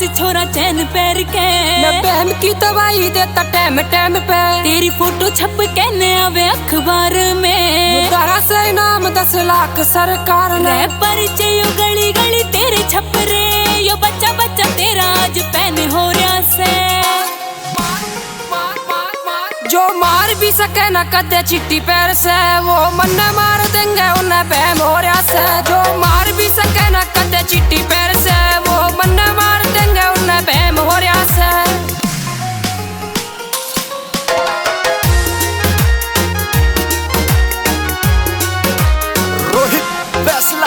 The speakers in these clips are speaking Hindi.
से छोरा चैन पैर के मैं बहन की दवाई देता टाइम टाइम पे। तेरी फोटो छप के न आवे अखबार में। मुद्रा से इनाम 10 लाख सरकार ने। परिचय गली गली तेरे छपरे यो बच्चा बच्चा तेरा आज पैन हो रहा से। जो मार भी सके न कदे चिट्टी पैर से वो मन मार देंगे उन्हें बहम हो रहा से। जो मार भी सके न कदे चिट्टी पैर से वो मन मार देंगे उन्हें बहम हो रहा से। रोहित फैसला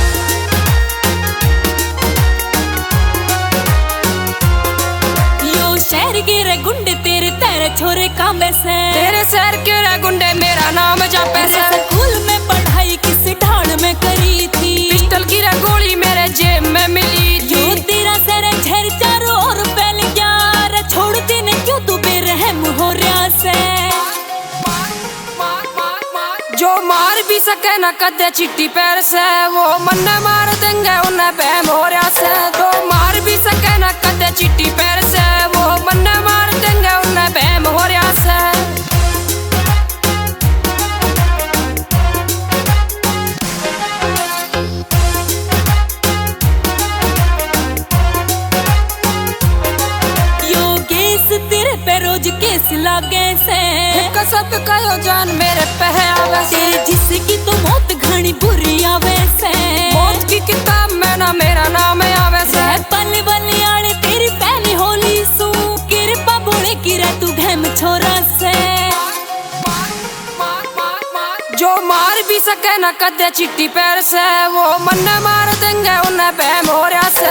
यो शहर के रे गुंडे तेरे तेरे छोरे कामे से। तेरे शहर के रे गुंडे मेरा नाम जापे से। स्कूल में पढ़ाई किस ढाल में करी थी। पिस्टल की रे गोली मेरे जेब में मिली थी। यो तेरा सर झर चारों ओर फैल गया रे छोड़ देने क्यों तू बेरहम हो रहा से। जो मार भी सके न कदे चिट्टी पैर से वो मन मार देंगे उन्हें बहम हो रहा से। जो मार भी सके न कदे चिट्टी पैर से वो मन मार देंगे उन्हें बहम हो रहा से। यो केस तेरे पे रोज केस लागे से। कसब कयो जान मेरे पे आवे से। तेरे जिसकी तो मौत घनी बुरी आवे से। मौत की किताब में ना मेरा नाम आवे से। पल बलियाड़े तेरी पहली होली सू कृपा बोले की रे तू घम छोरा से। जो मार भी सके न कदे चिट्टी पैर से वो मन मार देंगे उन्हें बहम हो रहा से।